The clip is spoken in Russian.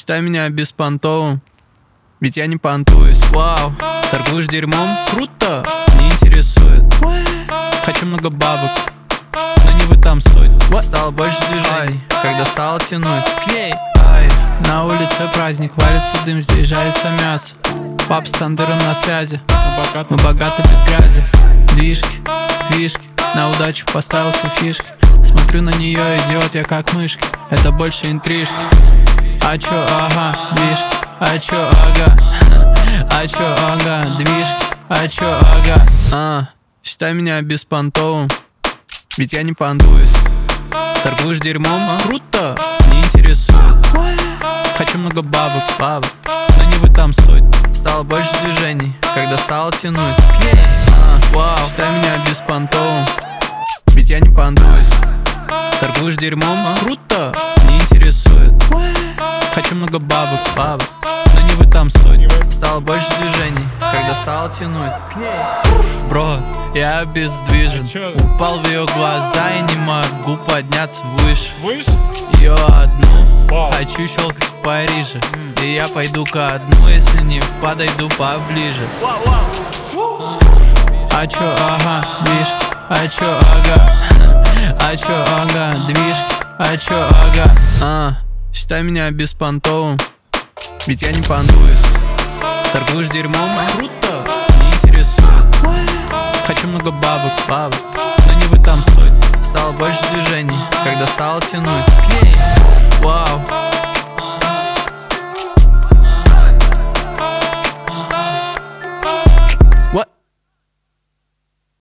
Считай меня беспонтовым, ведь я не понтуюсь. Вау, торгуешь дерьмом? Круто, не интересует. Хочу много бабок, но не в этом суть. Стало больше движений, когда стало тянуть к ней. Ай, на улице праздник, валится дым, здесь жарится мясо. Пап с тандыром на связи, мы богаты без грязи. Движки, на удачу поставил все фишки. Смотрю на нее, идиот, я как мышки. Это больше интрижки. А чё, ага, движки, а чё, ага. А чё, ага, движки, а чё, ага. Считай меня беспонтовым, ведь я не понтуюсь. Торгуешь дерьмом? Круто, не интересует. Хочу много бабок, но не в этом суть. Стало больше движений, когда стало тянуть к ней. Вау, считай меня беспонтовым, ведь я не понтуюсь. Торгуешь дерьмом? Круто, не интересует. Хочу много бабок, но не в этом суть. Стало больше движений, когда стало тянуть к ней. Бро, я обездвижен, упал в ее глаза и не могу подняться выше. Ее одну хочу щелкать в Париже, и я пойду ко дну, если не подойду поближе. А чё, ага, движки, а чё, ага. А чё, ага, движки, а чё, ага. Считай меня беспонтовым, ведь я не понтуюсь. Торгуешь дерьмом? Круто, не интересует. Хочу много бабок, но не в этом суть. Стало больше движений, когда стало тянуть к ней. Вау.